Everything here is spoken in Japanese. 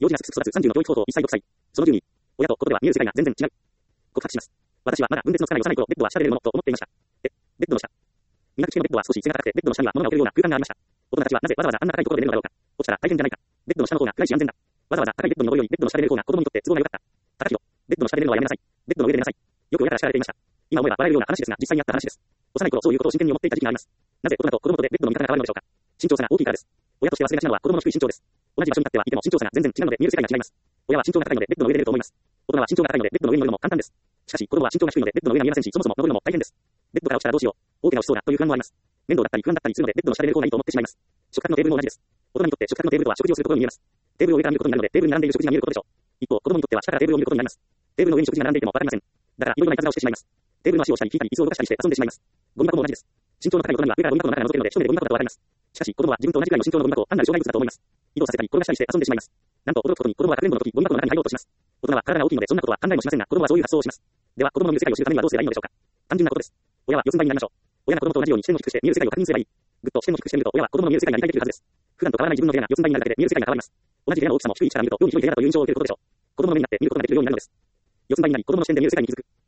幼児なし育つ30の教育方法1歳6歳。その12。親と子とでは見える世界が全然違う。告白します。私はまだ分別のつかない幼い頃、ベッドは下で寝るものと思っていました。ベッドの下。磨く式のベッドは少し背が高くて、ベッドの下には物が置けるような空間がありました。大人たちはなぜわざわざあんな高いところで寝るのだろうか。落ちたら大変じゃないか。ベッドの下の方が暗いし安全だ。わざわざ高いベッドに登るよりベッドの下で寝る方が子供にとって都合が良かった。高弘、ベッドの下で寝るのはやめなさい。ベッドの上で寝なさい。よく親から叱られていました。今思えば笑えるような話ですが、実際にあった話です。幼い頃そういうことを真剣に思っていた時期があります。なぜ大人と子供とでベッドの見方が変わるのでしょうか。身長差が大きいからです。親として忘れがちなのは子供の低い身長です。同じ場所に立ってはいても身長差が全然違うので見える世界が違います。親は身長が高いのでベッドの上で寝ると思います。大人は身長が高いのでベッドの上に乗るのも簡単です。しかし子供は身長が低いのでベッドの上が見えませんし、そもそも登るのも大変です。ベッドから落ちたらどうしよう。大怪我をしそうだという不安もあります。面倒だったり不安だったりするのでベッドの下で寝る方がいいと思ってしまいます。食卓のテーブルも同じです。大人にとって食卓のテーブルとは食事をするところに見えます。テーブルを上から見ることになるのでテーブルに並んでいる食事が見えることでしょう。一方、子供にとっては下からテーブルを見ることになります。テーブルの上に食事が並んでいてもわかりません。だからいろいろなイタズラをしてしまいます。テーブルの足を下に引いたり椅子を動かしたりして遊んでしまいます。ゴミ箱も同じです。身長の高い大人には上からゴミ箱の中が覗けるので一目でゴミ箱だとわかります。しかし子供は自分と同じくらいの身長のゴミ箱を単なる障害物だと思います。移動させたり転がしたりして遊んでしまいます。なんと驚くことに子供はかくれんぼの時ゴミ箱の中に入ろうとします。大人は体が大きいのでそんなことは考えもしませんが、子供はそういう発想をします。では子供の見る世界を知るためにはどうすればいいのでしょうか。単純なことです。親は四つん這いになりましょう。親が子供と同じように視点を低くして見える世界を確認すればいい。ぐっと視点を低くしてみると親は子供の見える世界が理解できるはずです。普段と変わらない自分の部屋が四つん這いになるだけで見える世界が変わります。同じ部屋の大きさも低い位置から見るとより広い部屋だという印象を受けることでしょう。子供の目になって見ることができるようになるのです。四つん這いになり子供の視点で見える世界に気づく。